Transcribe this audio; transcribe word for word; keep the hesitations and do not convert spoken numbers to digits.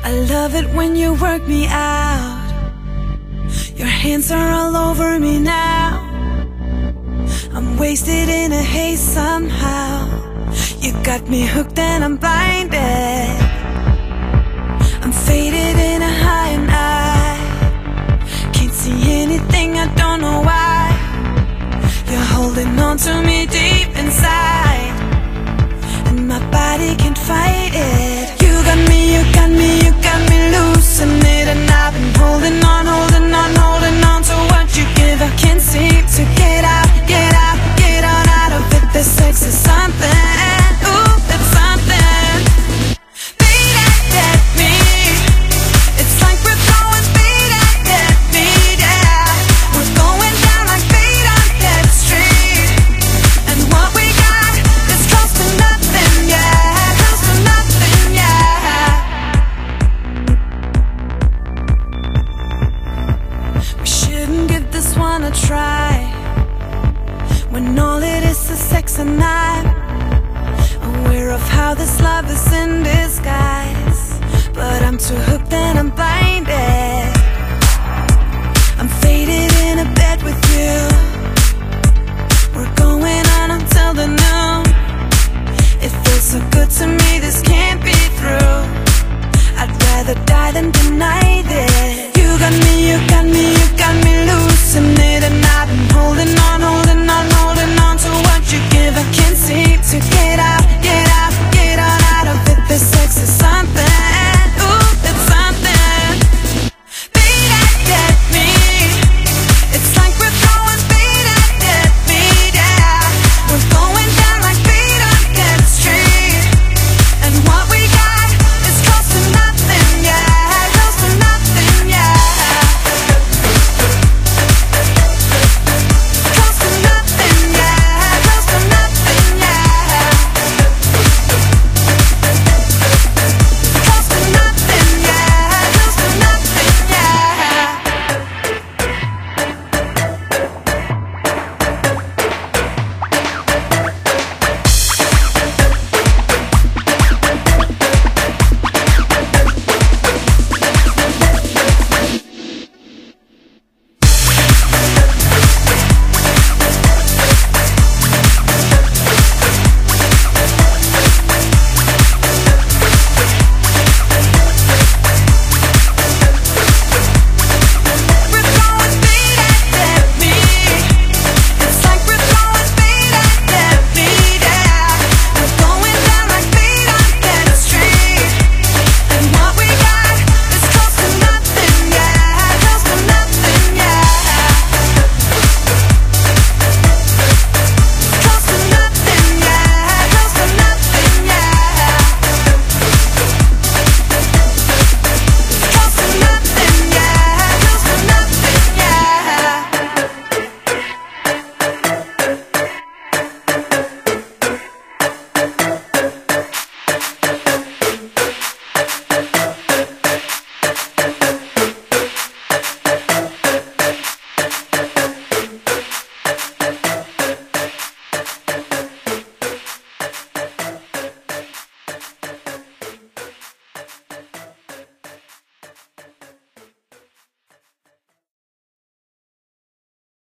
I love it when you work me out. Your hands are all over me now. I'm wasted in a haze somehow. You got me hooked and I'm blinded. I'm faded in a high and I can't see anything, I don't know why. You're holding on to me deep inside, and my body can't fight it. You got me, you got me, you got me losing it. And I've been holding on, holding on, holding on to what you give. I can't seem to get out, get out, get on out of it. The sex is something, ooh, it's something. Beat it at me, it's like we're throwing speed at me, yeah. We're going down like feet on Dead Street, and what we got is close to nothing, yeah, close to nothing, yeah. We shouldn't give this one a try, when all it is is sex and I'm aware of how this love is in disguise. But I'm too hooked and I'm blinded. I'm faded in a bed with you. We're going on until the noon. It feels so good to me, this can't be true. I'd rather die than deny